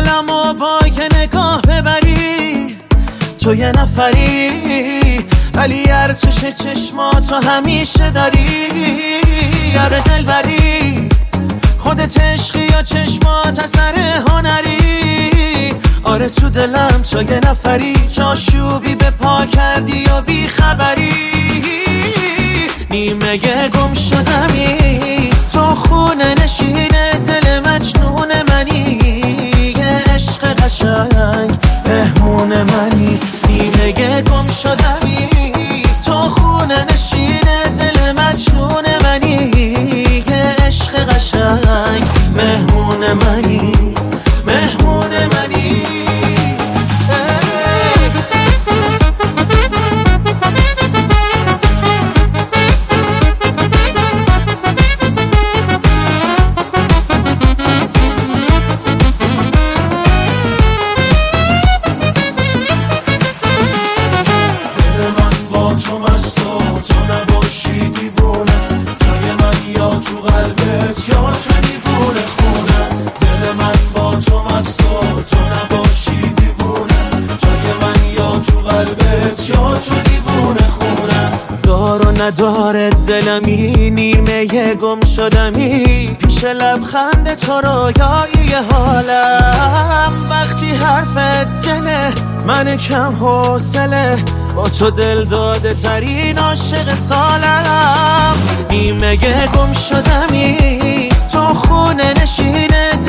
دلمو با یه نگاه ببری، تو یه نفری ولی ارتش چشماتو همیشه داری. یاره دلبری خودت عشقی یا چشمات اثر هنری. آره تو دلم تو یه نفری، جاشوبی به پا کردی یا بی خبری. نیمه گم شدمی تو خونه نشین دل مجنون منی. یه عشق قشنگ مهمون منی. نیمه گم شدمی تو خونه نشین دل مجنون منی. یه عشق قشنگ مهمون منی، مهمون منی. نداره دلمی، نیمه گم شدمی پیش لبخند تو رویای حالم. وقتی حرف دله من کم حوصله، با تو دل داده ترین عاشق سالم. نیمه گم شدمی تو خونه نشین